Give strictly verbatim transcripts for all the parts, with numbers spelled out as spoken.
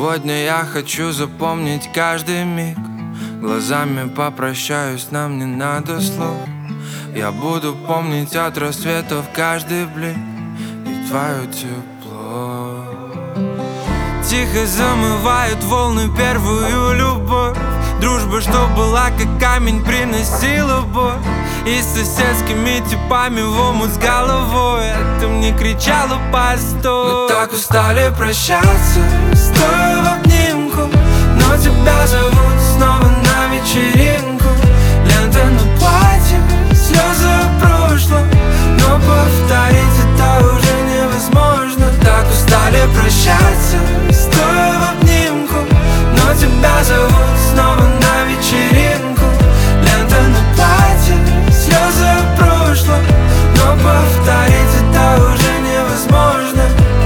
Сегодня я хочу запомнить каждый миг. Глазами попрощаюсь, нам не надо слов. Я буду помнить от рассветов каждый блик и твое тепло. Тихо замывает волны первую любовь. Дружба, что была как камень, приносила боль. И с соседскими типами в омут с головой. А ты мне кричала постой. Мы так устали прощаться, стоя в обнимку. Но тебя зовут снова на вечеринку. Лента на платье, слезы о прошлом. Но повторить это уже невозможно. Так устали прощаться, стоя в обнимку. Но тебя зовут снова на вечеринку. Лента на платье, слезы о прошлом. Но повторить это уже невозможно.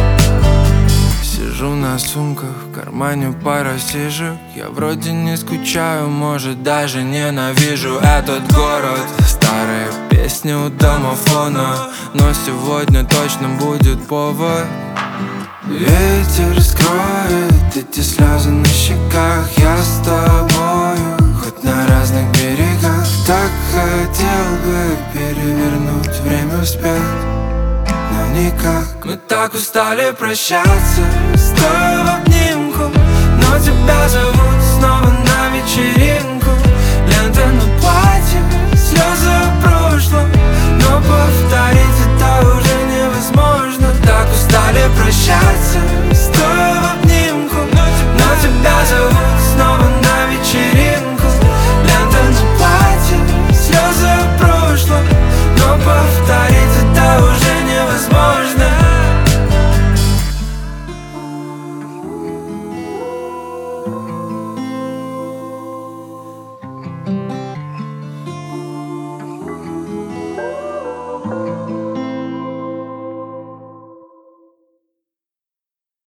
Сижу на сумках, в кармане пара сижек. Я вроде не скучаю, может даже ненавижу этот город. Старые песни у домофона, но сегодня точно будет повод. Ветер скроет эти слезы на щеках. Я с тобою, хоть на разных берегах. Так хотел бы перевернуть время вспять, но никак. Мы так устали прощаться, стоя в обнимку. Но тебя зовут снова на вечеринку.